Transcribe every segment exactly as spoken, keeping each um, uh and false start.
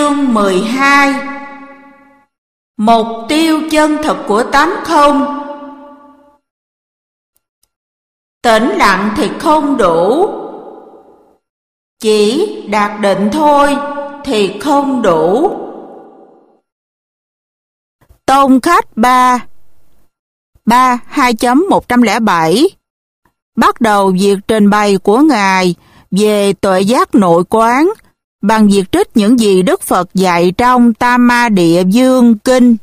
chương mười hai. Mục tiêu chân thực của tánh không. Tĩnh lặng thì không đủ, chỉ đạt định thôi thì không đủ. Tôn khách ba ba hai chấm một trăm lẻ bảy bắt đầu việc trình bày của Ngài về tuệ giác nội quán bằng việc trích những gì Đức Phật dạy trong Tam Ma Địa Dương Kinh.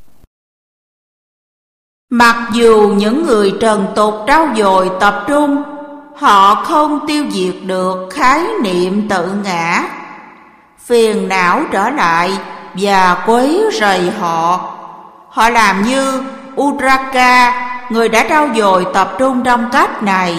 Mặc dù những người trần tục trau dồi tập trung, họ không tiêu diệt được khái niệm tự ngã. Phiền não trở lại và quấy rầy họ. Họ làm như Udraka, người đã trau dồi tập trung trong cách này.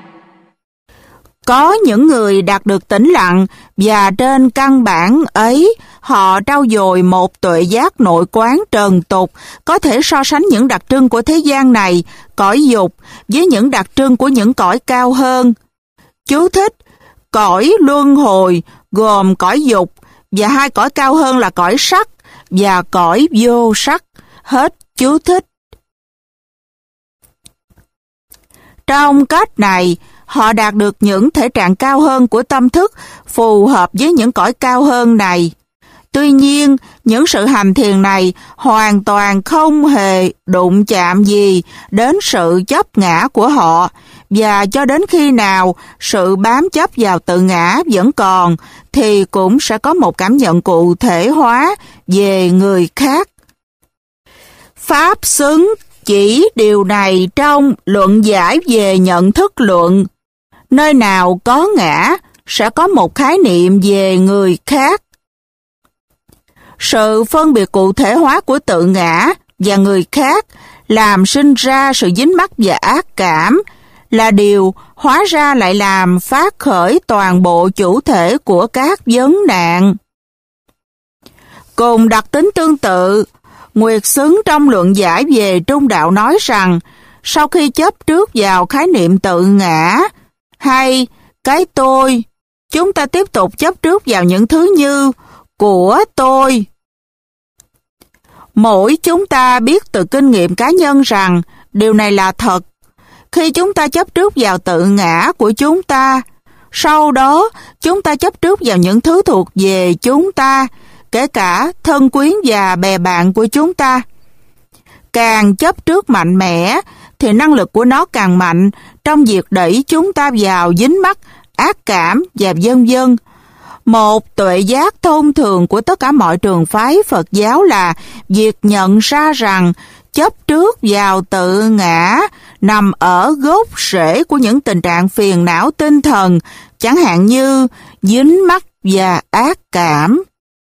Có những người đạt được tĩnh lặng và trên căn bản ấy họ trau dồi một tuệ giác nội quán trần tục có thể so sánh những đặc trưng của thế gian này, cõi dục, với những đặc trưng của những cõi cao hơn. Chú thích: cõi luân hồi gồm cõi dục và hai cõi cao hơn là cõi sắc và cõi vô sắc. Hết chú thích. Trong cách này, họ đạt được những thể trạng cao hơn của tâm thức phù hợp với những cõi cao hơn này. Tuy nhiên, những sự hành thiền này hoàn toàn không hề đụng chạm gì đến sự chấp ngã của họ, và cho đến khi nào sự bám chấp vào tự ngã vẫn còn, thì cũng sẽ có một cảm nhận cụ thể hóa về người khác. Pháp xứng chỉ điều này trong luận giải về nhận thức luận. Nơi nào có ngã, sẽ có một khái niệm về người khác. Sự phân biệt cụ thể hóa của tự ngã và người khác làm sinh ra sự dính mắc và ác cảm, là điều hóa ra lại làm phát khởi toàn bộ chủ thể của các vấn nạn. Cùng đặc tính tương tự, Nguyệt Xứng trong luận giải về trung đạo nói rằng, sau khi chấp trước vào khái niệm tự ngã hay cái tôi, chúng ta tiếp tục chấp trước vào những thứ như của tôi. Mỗi chúng ta biết từ kinh nghiệm cá nhân rằng điều này là thật. Khi chúng ta chấp trước vào tự ngã của chúng ta, sau đó chúng ta chấp trước vào những thứ thuộc về chúng ta, kể cả thân quyến và bè bạn của chúng ta. Càng chấp trước mạnh mẽ, thì năng lực của nó càng mạnh trong việc đẩy chúng ta vào dính mắc, ác cảm và vân vân. Một tuệ giác thông thường của tất cả mọi trường phái Phật giáo là việc nhận ra rằng chấp trước vào tự ngã nằm ở gốc rễ của những tình trạng phiền não tinh thần, chẳng hạn như dính mắc và ác cảm.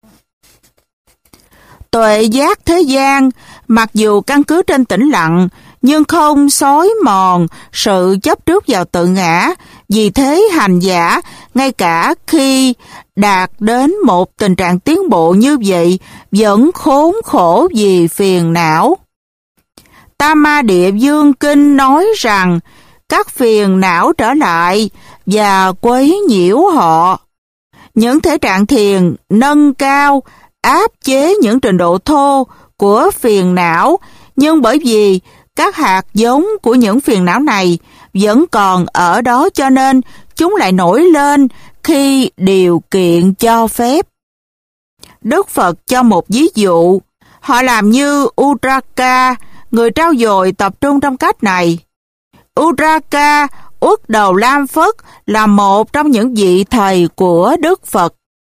Tuệ giác thế gian, mặc dù căn cứ trên tĩnh lặng, nhưng không xói mòn sự chấp trước vào tự ngã. Vì thế hành giả, ngay cả khi đạt đến một tình trạng tiến bộ như vậy, vẫn khốn khổ vì phiền não. Tam Ma Địa Dương Kinh nói rằng, các phiền não trở lại và quấy nhiễu họ. Những thể trạng thiền nâng cao, áp chế những trình độ thô của phiền não, nhưng bởi vì các hạt giống của những phiền não này vẫn còn ở đó, cho nên chúng lại nổi lên khi điều kiện cho phép. Đức Phật cho một ví dụ, họ làm như Udraka, người trau dồi tập trung trong cách này. Udraka, Uất Đầu Lam Phất, là một trong những vị thầy của Đức Phật.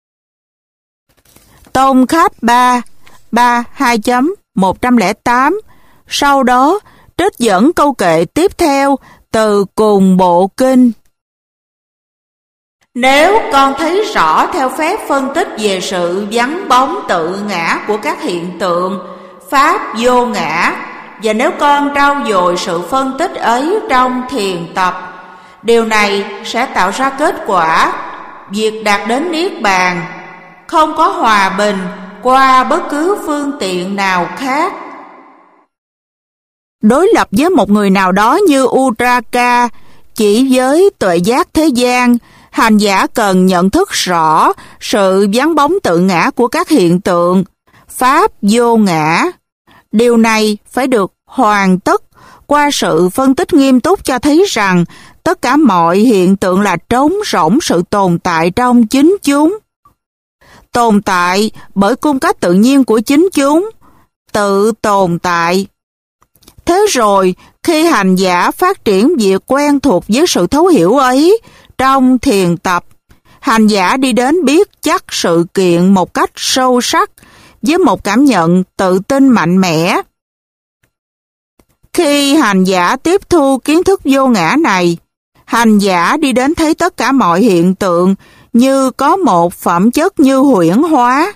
Tôn khách ba ba hai chấm một trăm lẻ tám sau đó trích dẫn câu kệ tiếp theo từ cùng bộ kinh. Nếu con thấy rõ theo phép phân tích về sự vắng bóng tự ngã của các hiện tượng, pháp vô ngã, và nếu con trau dồi sự phân tích ấy trong thiền tập, điều này sẽ tạo ra kết quả, việc đạt đến Niết Bàn, không có hòa bình qua bất cứ phương tiện nào khác. Đối lập với một người nào đó như Udraka, chỉ với tuệ giác thế gian, Hành giả cần nhận thức rõ sự vắng bóng tự ngã của các hiện tượng, pháp vô ngã. Điều này phải được hoàn tất qua sự phân tích nghiêm túc cho thấy rằng tất cả mọi hiện tượng là trống rỗng sự tồn tại trong chính chúng. Tồn tại bởi cung cách tự nhiên của chính chúng, tự tồn tại. Thế rồi, khi hành giả phát triển việc quen thuộc với sự thấu hiểu ấy trong thiền tập, hành giả đi đến biết chắc sự kiện một cách sâu sắc với một cảm nhận tự tin mạnh mẽ. Khi hành giả tiếp thu kiến thức vô ngã này, hành giả đi đến thấy tất cả mọi hiện tượng như có một phẩm chất như huyễn hóa.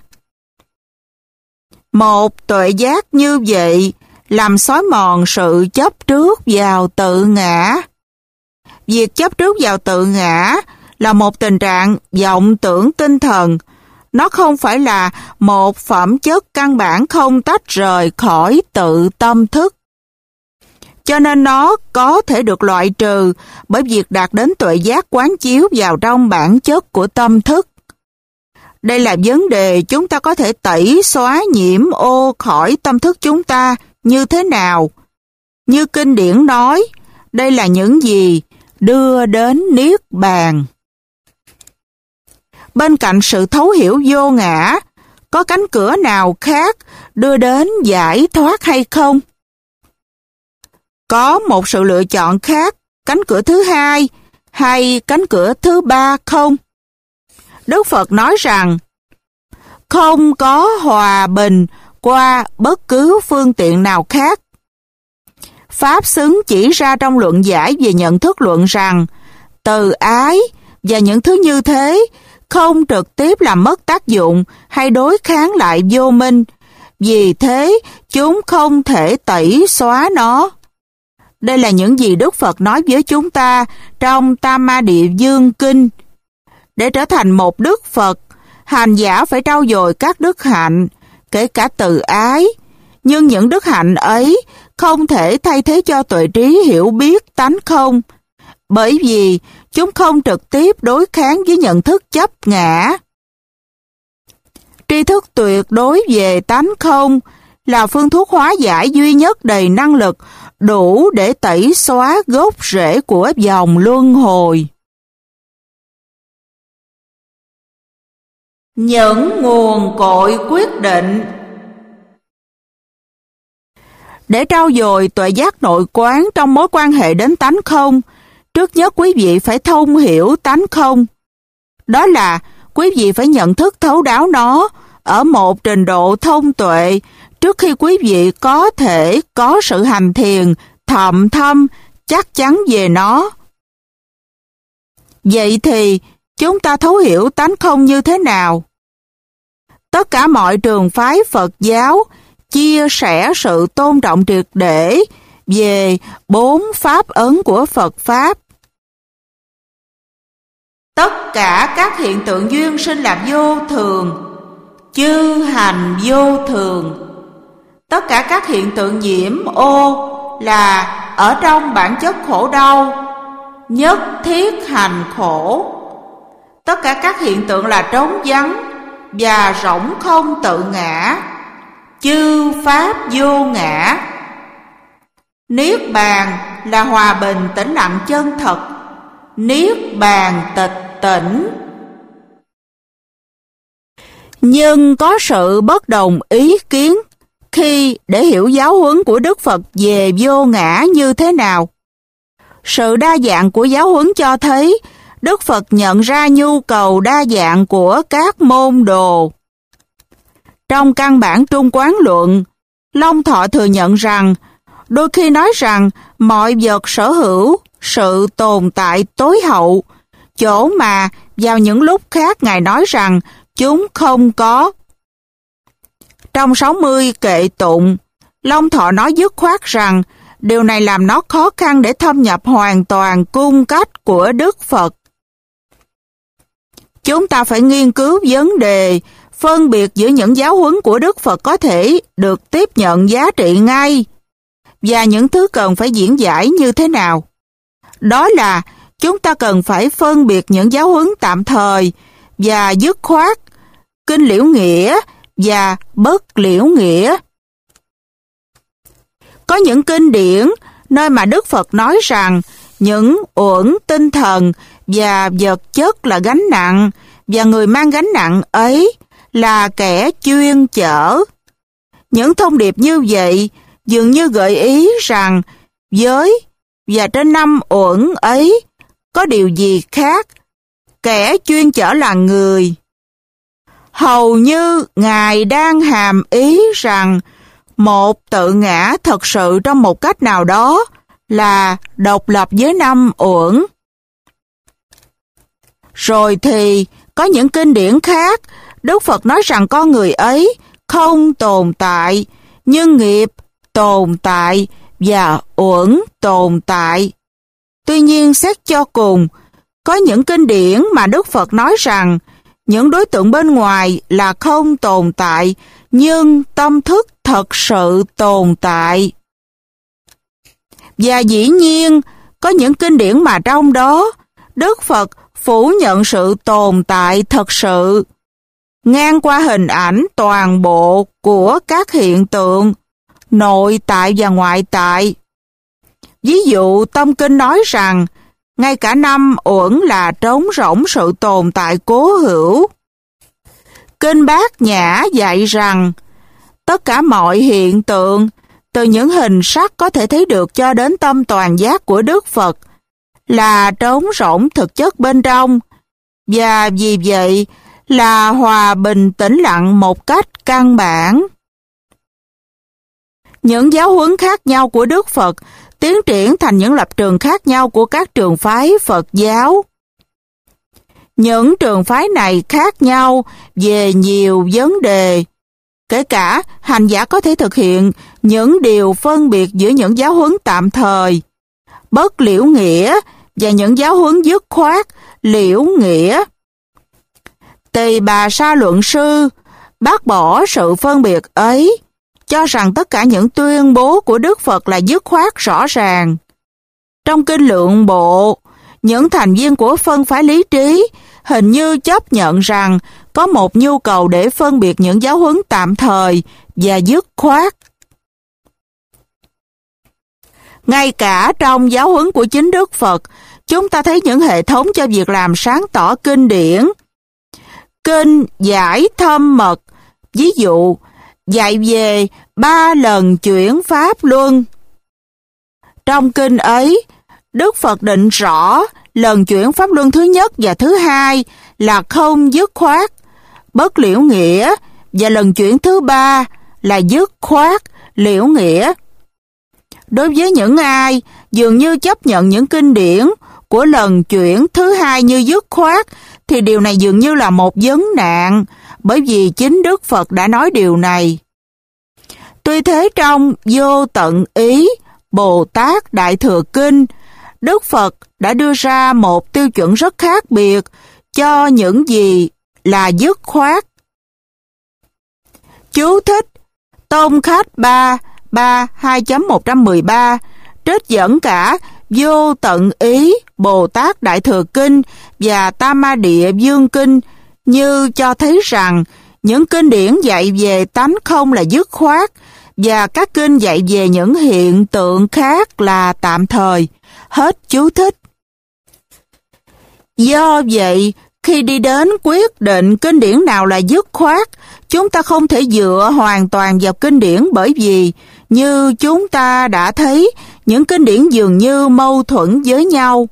Một tuệ giác như vậy làm xói mòn sự chấp trước vào tự ngã. Việc chấp trước vào tự ngã là một tình trạng vọng tưởng tinh thần. Nó không phải là một phẩm chất căn bản không tách rời khỏi tự tâm thức. Cho nên nó có thể được loại trừ bởi việc đạt đến tuệ giác quán chiếu vào trong bản chất của tâm thức. Đây là vấn đề chúng ta có thể tẩy xóa nhiễm ô khỏi tâm thức chúng ta như thế nào. Như kinh điển nói, đây là những gì đưa đến niết bàn. Bên cạnh sự thấu hiểu vô ngã, có cánh cửa nào khác đưa đến giải thoát hay không? Có một sự lựa chọn khác, cánh cửa thứ hai hay cánh cửa thứ ba không? Đức Phật nói rằng, không có hòa bình qua bất cứ phương tiện nào khác. Pháp xứng chỉ ra trong luận giải về nhận thức luận rằng, từ ái và những thứ như thế không trực tiếp làm mất tác dụng hay đối kháng lại vô minh, vì thế chúng không thể tẩy xóa nó. Đây là những gì Đức Phật nói với chúng ta trong Tam Ma Địa Dương Kinh. Để trở thành một Đức Phật, hành giả phải trau dồi các đức hạnh, kể cả từ ái. Nhưng những đức hạnh ấy không thể thay thế cho tuệ trí hiểu biết tánh không, bởi vì chúng không trực tiếp đối kháng với nhận thức chấp ngã. Tri thức tuyệt đối về tánh không là phương thuốc hóa giải duy nhất đầy năng lực, đủ để tẩy xóa gốc rễ của dòng luân hồi. Những nguồn cội quyết định. Để trau dồi tuệ giác nội quán trong mối quan hệ đến tánh không, trước nhất quý vị phải thông hiểu tánh không. Đó là quý vị phải nhận thức thấu đáo nó ở một trình độ thông tuệ trước khi quý vị có thể có sự hành thiền thậm thâm chắc chắn về nó. Vậy thì chúng ta thấu hiểu tánh không như thế nào? Tất cả mọi trường phái Phật giáo chia sẻ sự tôn trọng triệt để về bốn pháp ấn của Phật Pháp. Tất cả các hiện tượng duyên sinh là vô thường, chư hành vô thường. Tất cả các hiện tượng nhiễm ô là ở trong bản chất khổ đau, nhất thiết hành khổ. Tất cả các hiện tượng là trống vắng và rỗng không tự ngã, chư pháp vô ngã. Niết bàn là hòa bình tĩnh lặng chân thật, niết bàn tịch tỉnh. Nhưng có sự bất đồng ý kiến khi để hiểu giáo huấn của Đức Phật về vô ngã như thế nào. Sự đa dạng của giáo huấn cho thấy Đức Phật nhận ra nhu cầu đa dạng của các môn đồ. Trong căn bản Trung Quán Luận, Long Thọ thừa nhận rằng đôi khi nói rằng mọi vật sở hữu sự tồn tại tối hậu, chỗ mà vào những lúc khác Ngài nói rằng chúng không có. Trong sáu mươi kệ tụng, Long Thọ nói dứt khoát rằng điều này làm nó khó khăn để thâm nhập hoàn toàn cung cách của Đức Phật. Chúng ta phải nghiên cứu vấn đề phân biệt giữa những giáo huấn của Đức Phật có thể được tiếp nhận giá trị ngay và những thứ cần phải diễn giải như thế nào. Đó là chúng ta cần phải phân biệt những giáo huấn tạm thời và dứt khoát, kinh liễu nghĩa và bất liễu nghĩa. Có những kinh điển nơi mà Đức Phật nói rằng những uẩn tinh thần và vật chất là gánh nặng, và người mang gánh nặng ấy là kẻ chuyên chở. Những thông điệp như vậy dường như gợi ý rằng với và trên năm uẩn ấy có điều gì khác. Kẻ chuyên chở là người. Hầu như Ngài đang hàm ý rằng một tự ngã thật sự trong một cách nào đó là độc lập với năm uẩn. Rồi thì có những kinh điển khác, Đức Phật nói rằng con người ấy không tồn tại, nhưng nghiệp tồn tại và uẩn tồn tại. Tuy nhiên, xét cho cùng, có những kinh điển mà Đức Phật nói rằng những đối tượng bên ngoài là không tồn tại, nhưng tâm thức thật sự tồn tại. Và dĩ nhiên, có những kinh điển mà trong đó, Đức Phật phủ nhận sự tồn tại thật sự, ngang qua hình ảnh toàn bộ của các hiện tượng, nội tại và ngoại tại. Ví dụ, Tâm Kinh nói rằng, ngay cả năm uẩn là trống rỗng sự tồn tại cố hữu. Kinh Bát Nhã dạy rằng, tất cả mọi hiện tượng, từ những hình sắc có thể thấy được cho đến tâm toàn giác của Đức Phật, là trống rỗng thực chất bên trong, và vì vậy là hòa bình tĩnh lặng một cách căn bản. Những giáo huấn khác nhau của Đức Phật tiến triển thành những lập trường khác nhau của các trường phái Phật giáo. Những trường phái này khác nhau về nhiều vấn đề, kể cả hành giả có thể thực hiện những điều phân biệt giữa những giáo huấn tạm thời, bất liễu nghĩa, và những giáo huấn dứt khoát, liễu nghĩa. Tỳ Bà Sa luận sư bác bỏ sự phân biệt ấy, cho rằng tất cả những tuyên bố của Đức Phật là dứt khoát rõ ràng. Trong Kinh Lượng Bộ, những thành viên của phân phái lý trí hình như chấp nhận rằng có một nhu cầu để phân biệt những giáo huấn tạm thời và dứt khoát. Ngay cả trong giáo huấn của chính Đức Phật, chúng ta thấy những hệ thống cho việc làm sáng tỏ kinh điển. Kinh Giải Thâm Mật, ví dụ, dạy về ba lần chuyển Pháp Luân. Trong kinh ấy, Đức Phật định rõ lần chuyển Pháp Luân thứ nhất và thứ hai là không dứt khoát, bất liễu nghĩa, và lần chuyển thứ ba là dứt khoát, liễu nghĩa. Đối với những ai dường như chấp nhận những kinh điển của lần chuyển thứ hai như dứt khoát, thì điều này dường như là một vấn nạn, bởi vì chính Đức Phật đã nói điều này. Tuy thế, trong Vô Tận Ý Bồ Tát Đại Thừa Kinh, Đức Phật đã đưa ra một tiêu chuẩn rất khác biệt cho những gì là dứt khoát. Chú thích Tôn Khách ba ba hai chấm một trăm mười ba trích dẫn cả Vô Tận Ý Bồ Tát Đại Thừa Kinh và Tam Ma Địa Dương Kinh như cho thấy rằng những kinh điển dạy về tánh không là dứt khoát, và các kinh dạy về những hiện tượng khác là tạm thời. Hết chú thích. Do vậy, khi đi đến quyết định kinh điển nào là dứt khoát, chúng ta không thể dựa hoàn toàn vào kinh điển, bởi vì, như chúng ta đã thấy, những kinh điển dường như mâu thuẫn với nhau.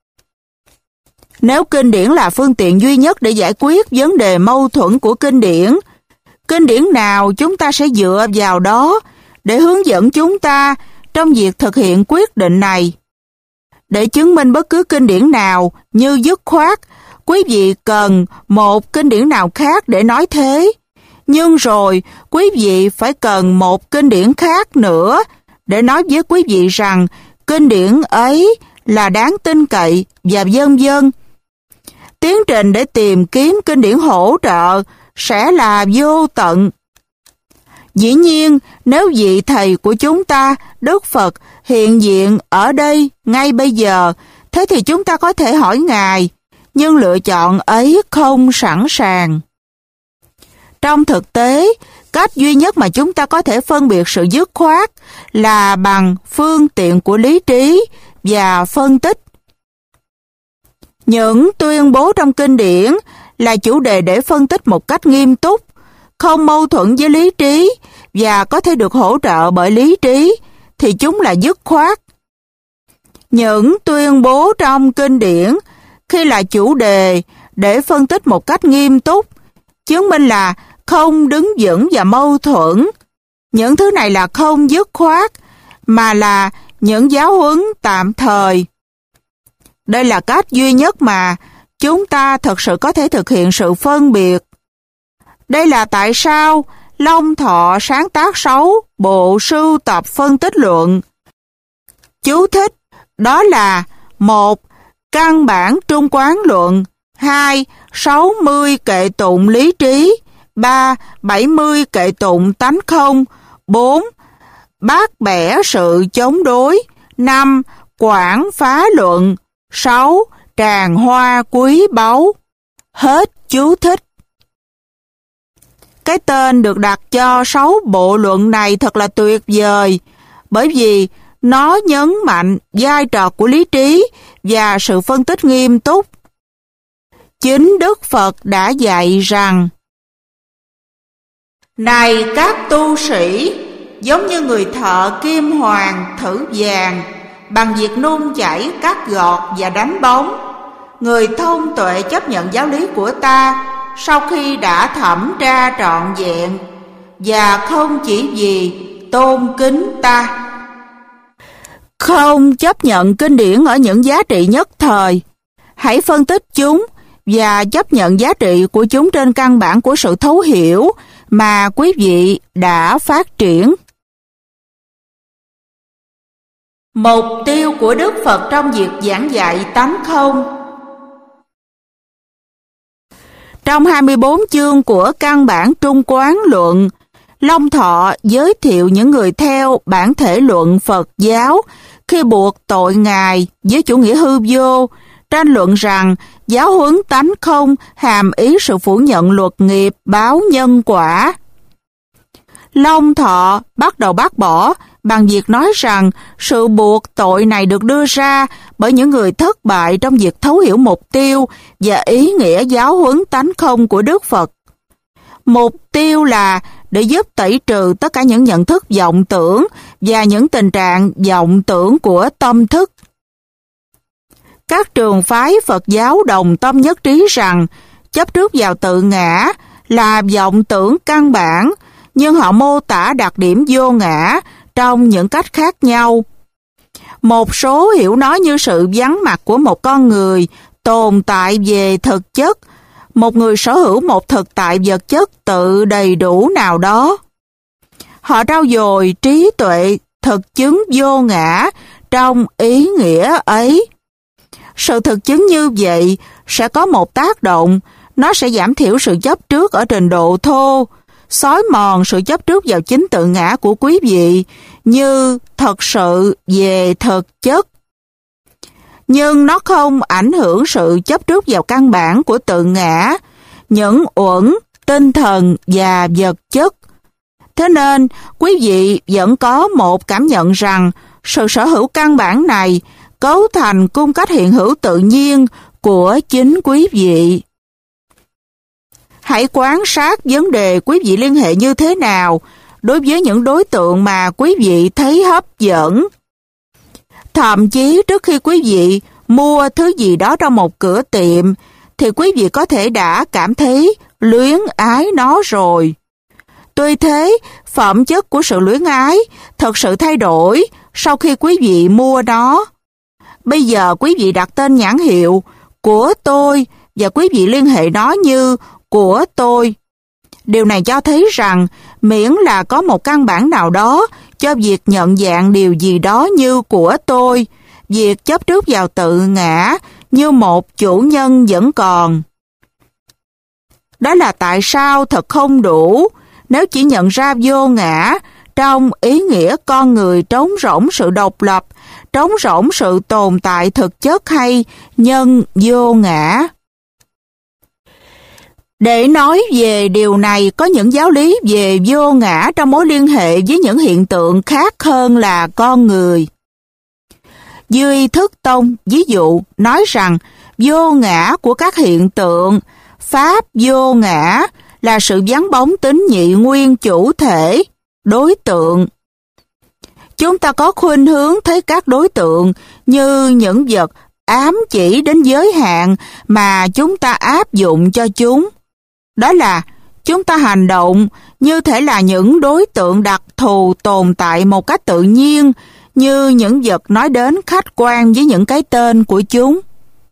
Nếu kinh điển là phương tiện duy nhất để giải quyết vấn đề mâu thuẫn của kinh điển, kinh điển nào chúng ta sẽ dựa vào đó để hướng dẫn chúng ta trong việc thực hiện quyết định này. Để chứng minh bất cứ kinh điển nào như dứt khoát, quý vị cần một kinh điển nào khác để nói thế. Nhưng rồi, quý vị phải cần một kinh điển khác nữa để nói với quý vị rằng kinh điển ấy là đáng tin cậy, và vân vân. Tiến trình để tìm kiếm kinh điển hỗ trợ sẽ là vô tận. Dĩ nhiên, nếu vị thầy của chúng ta, Đức Phật, hiện diện ở đây ngay bây giờ, thế Thế thì chúng ta có thể hỏi Ngài, nhưng lựa chọn ấy không sẵn sàng. Trong thực tế, cách duy nhất mà chúng ta có thể phân biệt sự dứt khoát là bằng phương tiện của lý trí và phân tích. Những tuyên bố trong kinh điển là chủ đề để phân tích một cách nghiêm túc, không mâu thuẫn với lý trí và có thể được hỗ trợ bởi lý trí, thì chúng là dứt khoát. Những tuyên bố trong kinh điển khi là chủ đề để phân tích một cách nghiêm túc, chứng minh là không đứng vững và mâu thuẫn. Những thứ này là không dứt khoát, mà là những giáo huấn tạm thời. Đây là cách duy nhất mà chúng ta thật sự có thể thực hiện sự phân biệt. Đây là tại sao Long Thọ sáng tác sáu bộ sưu tập phân tích luận. Chú thích, đó là một. Căn bản trung quán luận, hai. sáu mươi kệ tụng lý trí, ba. bảy mươi kệ tụng tánh không, bốn. Bát bẻ sự chống đối, năm. Quảng phá luận, sáu. Tràng hoa quý báu. Hết chú thích. Cái tên được đặt cho sáu bộ luận này thật là tuyệt vời, bởi vì nó nhấn mạnh vai trò của lý trí và sự phân tích nghiêm túc. Chính Đức Phật đã dạy rằng: Này các tu sĩ, giống như người thợ kim hoàn thử vàng bằng việc nung chảy, cắt gọt và đánh bóng, người thông tuệ chấp nhận giáo lý của ta sau khi đã thẩm tra trọn vẹn và không chỉ vì tôn kính ta. Không chấp nhận kinh điển ở những giá trị nhất thời. Hãy phân tích chúng và chấp nhận giá trị của chúng trên căn bản của sự thấu hiểu mà quý vị đã phát triển. Mục tiêu của Đức Phật trong việc giảng dạy tánh không. Trong hai mươi bốn chương của căn bản trung quán luận, Long Thọ giới thiệu những người theo bản thể luận Phật giáo khi buộc tội Ngài với chủ nghĩa hư vô, tranh luận rằng giáo huấn tánh không hàm ý sự phủ nhận luật nghiệp báo nhân quả. Long Thọ bắt đầu bác bỏ bằng việc nói rằng sự buộc tội này được đưa ra bởi những người thất bại trong việc thấu hiểu mục tiêu và ý nghĩa giáo huấn tánh không của Đức Phật. Mục tiêu là để giúp tẩy trừ tất cả những nhận thức vọng tưởng và những tình trạng vọng tưởng của tâm thức. Các trường phái Phật giáo đồng tâm nhất trí rằng chấp trước vào tự ngã là vọng tưởng căn bản, nhưng họ mô tả đặc điểm vô ngã trong những cách khác nhau. Một số hiểu nó như sự vắng mặt của một con người tồn tại về thực chất, một người sở hữu một thực tại vật chất tự đầy đủ nào đó. Họ trau dồi trí tuệ thực chứng vô ngã trong ý nghĩa ấy. Sự thực chứng như vậy sẽ có một tác động, nó sẽ giảm thiểu sự chấp trước ở trình độ thô, xói mòn sự chấp trước vào chính tự ngã của quý vị như thật sự về thực chất. Nhưng nó không ảnh hưởng sự chấp trước vào căn bản của tự ngã, những uẩn, tinh thần và vật chất. Thế nên, quý vị vẫn có một cảm nhận rằng sự sở hữu căn bản này cấu thành cung cách hiện hữu tự nhiên của chính quý vị. Hãy quan sát vấn đề quý vị liên hệ như thế nào đối với những đối tượng mà quý vị thấy hấp dẫn. Thậm chí trước khi quý vị mua thứ gì đó trong một cửa tiệm, thì quý vị có thể đã cảm thấy luyến ái nó rồi. Tuy thế, phẩm chất của sự luyến ái thật sự thay đổi sau khi quý vị mua nó. Bây giờ quý vị đặt tên nhãn hiệu của tôi và quý vị liên hệ nó như của tôi. Điều này cho thấy rằng miễn là có một căn bản nào đó cho việc nhận dạng điều gì đó như của tôi, việc chấp trước vào tự ngã như một chủ nhân vẫn còn. Đó là tại sao thật không đủ nếu chỉ nhận ra vô ngã trong ý nghĩa con người trống rỗng sự độc lập, trống rỗng sự tồn tại thực chất hay nhân vô ngã. Để nói về điều này, có những giáo lý về vô ngã trong mối liên hệ với những hiện tượng khác hơn là con người. Duy Thức Tông, ví dụ, nói rằng vô ngã của các hiện tượng, pháp vô ngã là sự vắng bóng tính nhị nguyên chủ thể, đối tượng. Chúng ta có khuynh hướng thấy các đối tượng như những vật ám chỉ đến giới hạn mà chúng ta áp dụng cho chúng. Đó là chúng ta hành động như thể là những đối tượng đặc thù tồn tại một cách tự nhiên, như những vật nói đến khách quan với những cái tên của chúng.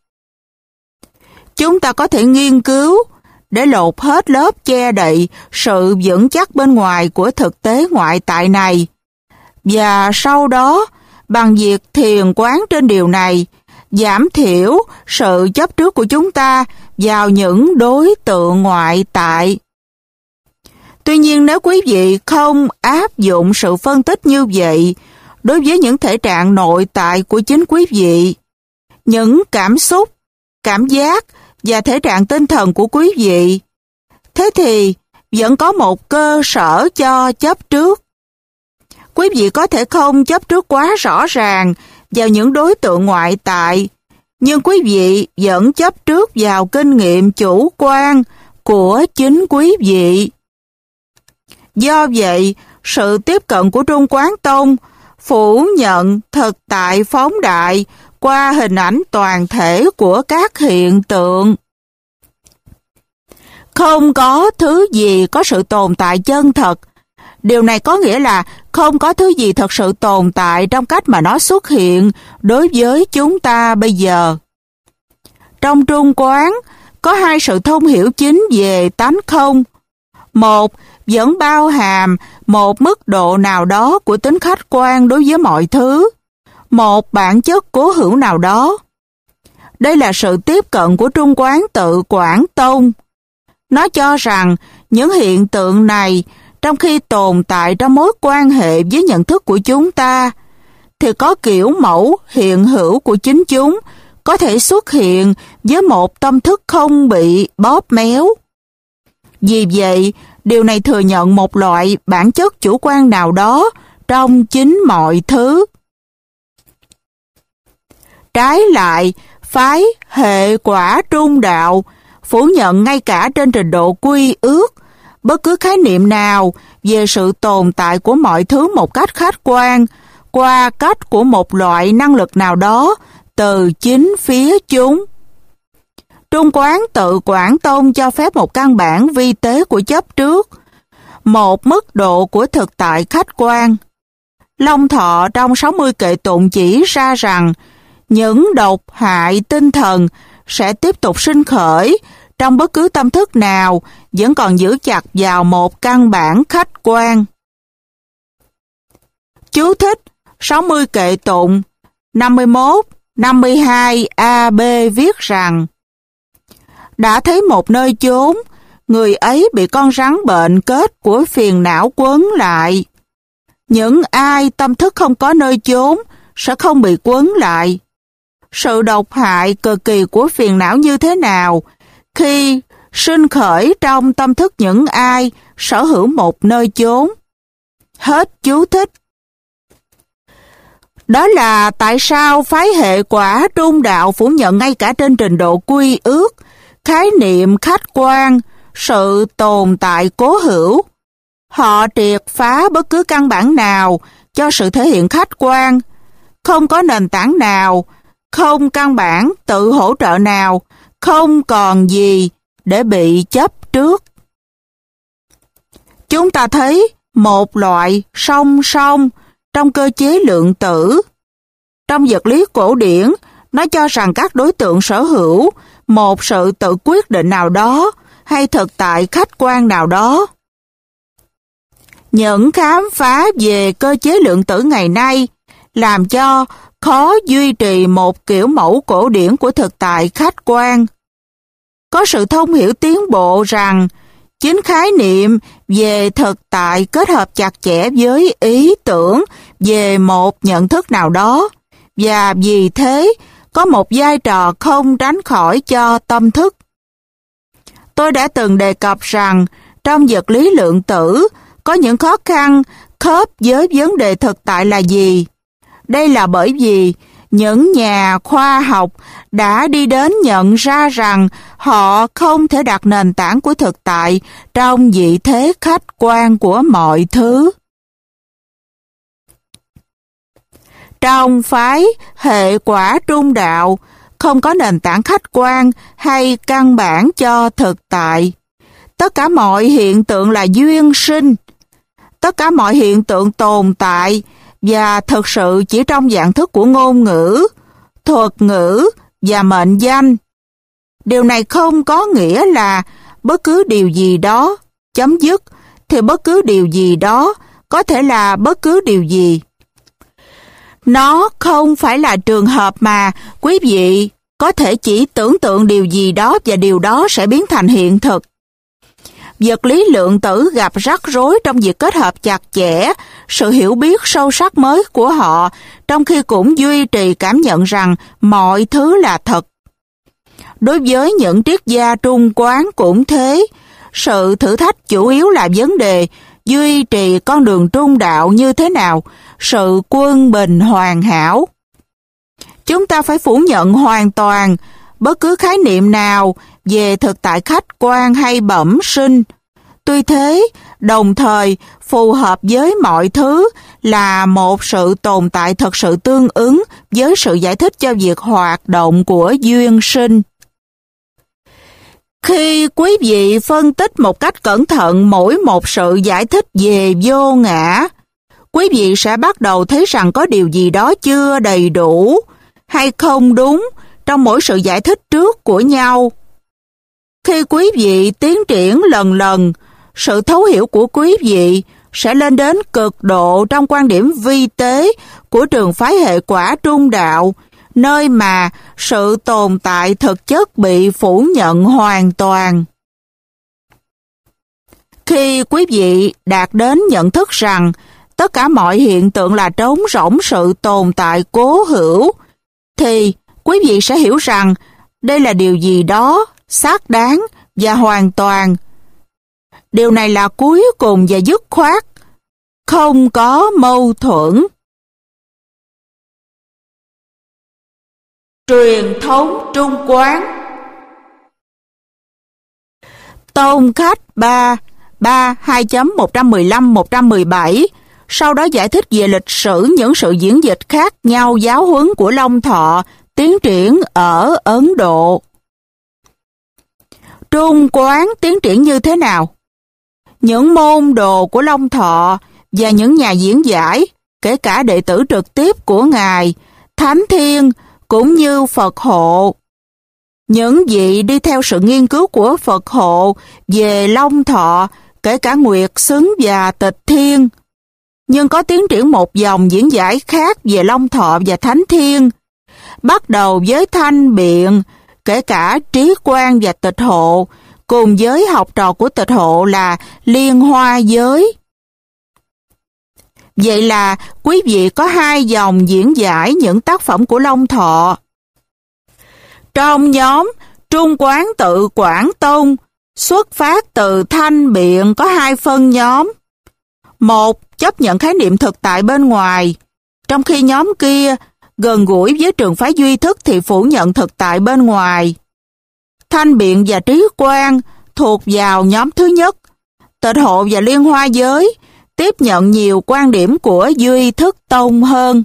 Chúng ta có thể nghiên cứu để lột hết lớp che đậy sự vững chắc bên ngoài của thực tế ngoại tại này, và sau đó, bằng việc thiền quán trên điều này, giảm thiểu sự chấp trước của chúng ta vào những đối tượng ngoại tại. Tuy nhiên, nếu quý vị không áp dụng sự phân tích như vậy đối với những thể trạng nội tại của chính quý vị, những cảm xúc, cảm giác và thể trạng tinh thần của quý vị, thế thì vẫn có một cơ sở cho chấp trước. Quý vị có thể không chấp trước quá rõ ràng vào những đối tượng ngoại tại, nhưng quý vị vẫn chấp trước vào kinh nghiệm chủ quan của chính quý vị. Do vậy, sự tiếp cận của Trung Quán Tông phủ nhận thực tại phóng đại qua hình ảnh toàn thể của các hiện tượng. Không có thứ gì có sự tồn tại chân thật. Điều này có nghĩa là không có thứ gì thật sự tồn tại trong cách mà nó xuất hiện đối với chúng ta bây giờ. Trong Trung Quán, có hai sự thông hiểu chính về tánh không. Một, vẫn bao hàm một mức độ nào đó của tính khách quan đối với mọi thứ, một bản chất cố hữu nào đó. Đây là sự tiếp cận của Trung Quán Tự Quảng Tông. Nó cho rằng những hiện tượng này, trong khi tồn tại trong mối quan hệ với nhận thức của chúng ta, thì có kiểu mẫu hiện hữu của chính chúng có thể xuất hiện với một tâm thức không bị bóp méo. Vì vậy, điều này thừa nhận một loại bản chất chủ quan nào đó trong chính mọi thứ. Trái lại, phái hệ quả trung đạo phủ nhận ngay cả trên trình độ quy ước bất cứ khái niệm nào về sự tồn tại của mọi thứ một cách khách quan qua cách của một loại năng lực nào đó từ chính phía chúng. Trung Quán Tự Quảng Tông cho phép một căn bản vi tế của chấp trước, một mức độ của thực tại khách quan. Long Thọ trong sáu mươi kệ tụng chỉ ra rằng những độc hại tinh thần sẽ tiếp tục sinh khởi trong bất cứ tâm thức nào vẫn còn giữ chặt vào một căn bản khách quan. Chú thích sáu mươi kệ tụng năm mươi mốt, năm mươi hai a bê viết rằng: đã thấy một nơi chốn, người ấy bị con rắn bệnh kết của phiền não quấn lại. Những ai tâm thức không có nơi chốn sẽ không bị quấn lại. Sự độc hại cực kỳ của phiền não như thế nào khi sinh khởi trong tâm thức những ai sở hữu một nơi chốn. Hết chú thích. Đó là tại sao phái hệ quả trung đạo phủ nhận ngay cả trên trình độ quy ước khái niệm khách quan, sự tồn tại cố hữu. Họ triệt phá bất cứ căn bản nào cho sự thể hiện khách quan, không có nền tảng nào, không căn bản tự hỗ trợ nào, không còn gì để bị chấp trước. Chúng ta thấy một loại song song trong cơ chế lượng tử. Trong vật lý cổ điển, nó cho rằng các đối tượng sở hữu một sự tự quyết định nào đó hay thực tại khách quan nào đó. Những khám phá về cơ chế lượng tử ngày nay làm cho khó duy trì một kiểu mẫu cổ điển của thực tại khách quan. Có sự thông hiểu tiến bộ rằng chính khái niệm về thực tại kết hợp chặt chẽ với ý tưởng về một nhận thức nào đó, và vì thế có một vai trò không tránh khỏi cho tâm thức. Tôi đã từng đề cập rằng trong vật lý lượng tử có những khó khăn khớp với vấn đề thực tại là gì. Đây là bởi vì những nhà khoa học đã đi đến nhận ra rằng họ không thể đặt nền tảng của thực tại trong vị thế khách quan của mọi thứ. Trong phái hệ quả trung đạo, không có nền tảng khách quan hay căn bản cho thực tại. Tất cả mọi hiện tượng là duyên sinh. Tất cả mọi hiện tượng tồn tại và thực sự chỉ trong dạng thức của ngôn ngữ, thuật ngữ và mệnh danh. Điều này không có nghĩa là bất cứ điều gì đó chấm dứt thì bất cứ điều gì đó có thể là bất cứ điều gì. Nó không phải là trường hợp mà quý vị có thể chỉ tưởng tượng điều gì đó và điều đó sẽ biến thành hiện thực. Vật lý lượng tử gặp rắc rối trong việc kết hợp chặt chẽ sự hiểu biết sâu sắc mới của họ, trong khi cũng duy trì cảm nhận rằng mọi thứ là thật. Đối với những triết gia trung quán cũng thế, sự thử thách chủ yếu là vấn đề duy trì con đường trung đạo như thế nào, sự quân bình hoàn hảo. Chúng ta phải phủ nhận hoàn toàn bất cứ khái niệm nào về thực tại khách quan hay bẩm sinh. Tuy thế, đồng thời phù hợp với mọi thứ là một sự tồn tại thật sự tương ứng với sự giải thích cho việc hoạt động của duyên sinh. Khi quý vị phân tích một cách cẩn thận mỗi một sự giải thích về vô ngã, quý vị sẽ bắt đầu thấy rằng có điều gì đó chưa đầy đủ hay không đúng trong mỗi sự giải thích trước của nhau. Khi quý vị tiến triển lần lần, sự thấu hiểu của quý vị sẽ lên đến cực độ trong quan điểm vi tế của trường phái hệ quả trung đạo, nơi mà sự tồn tại thực chất bị phủ nhận hoàn toàn. Khi quý vị đạt đến nhận thức rằng tất cả mọi hiện tượng là trống rỗng sự tồn tại cố hữu, thì quý vị sẽ hiểu rằng đây là điều gì đó xác đáng và hoàn toàn. Điều này là cuối cùng và dứt khoát, không có mâu thuẫn. Truyền thống trung quán. Tôn khách ba, ba hai chấm một trăm mười lăm một trăm mười bảy sau đó giải thích về lịch sử những sự diễn dịch khác nhau giáo huấn của Long Thọ tiến triển ở Ấn Độ. Trung quán tiến triển như thế nào? Những môn đồ của Long Thọ và những nhà diễn giải, kể cả đệ tử trực tiếp của Ngài, Thánh Thiên, cũng như Phật Hộ. Những vị đi theo sự nghiên cứu của Phật Hộ về Long Thọ, kể cả Nguyệt Xứng và Tịch Thiên. Nhưng có tiến triển một dòng diễn giải khác về Long Thọ và Thánh Thiên, bắt đầu với Thanh Biện, kể cả Trí Quang và Tịch Hộ, cùng với học trò của Tịch Hộ là Liên Hoa Giới. Vậy là quý vị có hai dòng diễn giải những tác phẩm của Long Thọ. Trong nhóm Trung Quán Tự Quảng Tông, xuất phát từ Thanh Biện có hai phân nhóm. Một, chấp nhận khái niệm thực tại bên ngoài, trong khi nhóm kia gần gũi với trường phái duy thức thì phủ nhận thực tại bên ngoài. Thanh Biện và Trí Quang thuộc vào nhóm thứ nhất. Tịch Hộ và Liên Hoa Giới tiếp nhận nhiều quan điểm của duy thức tông hơn.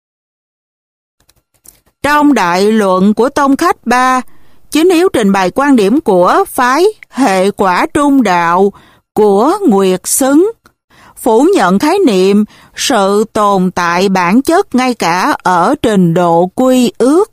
Trong đại luận của Tông Khách ba, Chính Yếu trình bày quan điểm của phái hệ quả trung đạo của Nguyệt Xứng, phủ nhận khái niệm sự tồn tại bản chất ngay cả ở trình độ quy ước.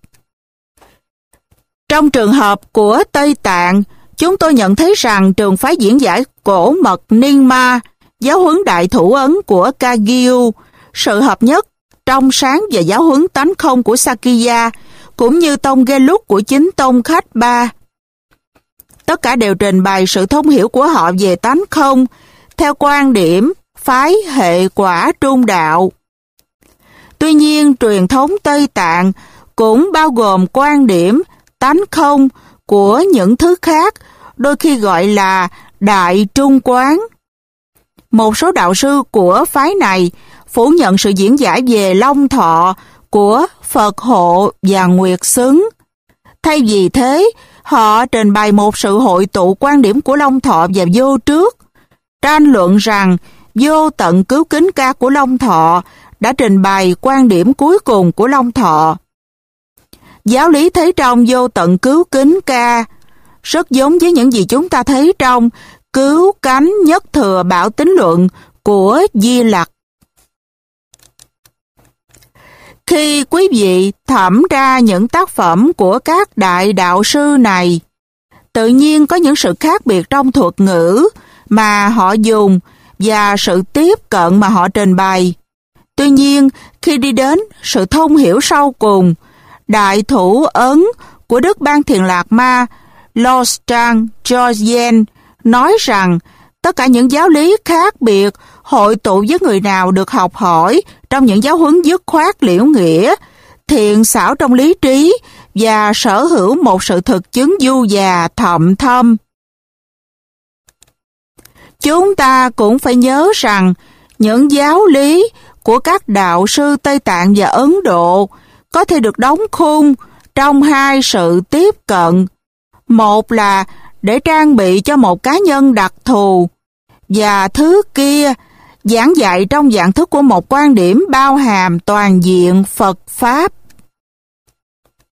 Trong trường hợp của Tây Tạng, chúng tôi nhận thấy rằng trường phái diễn giải cổ mật Ninma, giáo huấn đại thủ ấn của Kagyu, sự hợp nhất, trong sáng và giáo huấn tánh không của Sakya, cũng như tông Gelug của chính Tông Khách ba. Tất cả đều trình bày sự thông hiểu của họ về tánh không, theo quan điểm phái hệ quả trung đạo. Tuy nhiên, truyền thống Tây Tạng cũng bao gồm quan điểm tánh không của những thứ khác, đôi khi gọi là Đại Trung Quán. Một số đạo sư của phái này phủ nhận sự diễn giải về Long Thọ của Phật Hộ và Nguyệt Xứng. Thay vì thế, họ trình bày một sự hội tụ quan điểm của Long Thọ và Vô Trước, tranh luận rằng Vô Tận Cứu Kính Ca của Long Thọ đã trình bày quan điểm cuối cùng của Long Thọ. Giáo lý thấy trong Vô Tận Cứu Kính Ca rất giống với những gì chúng ta thấy trong Cứu Cánh Nhất Thừa Bảo Tín Luận của Di Lặc. Khi quý vị thẩm tra những tác phẩm của các đại đạo sư này, tự nhiên có những sự khác biệt trong thuật ngữ mà họ dùng và sự tiếp cận mà họ trình bày. Tuy nhiên, khi đi đến sự thông hiểu sâu cùng, đại thủ ấn của Đức Ban Thiền Lạc Ma Losang Georgian nói rằng tất cả những giáo lý khác biệt hội tụ với người nào được học hỏi trong những giáo huấn dứt khoát liễu nghĩa, thiện xảo trong lý trí và sở hữu một sự thực chứng du già thậm thâm. Chúng ta cũng phải nhớ rằng những giáo lý của các đạo sư Tây Tạng và Ấn Độ có thể được đóng khung trong hai sự tiếp cận. Một là để trang bị cho một cá nhân đặc thù, và thứ kia giảng dạy trong dạng thức của một quan điểm bao hàm toàn diện Phật Pháp.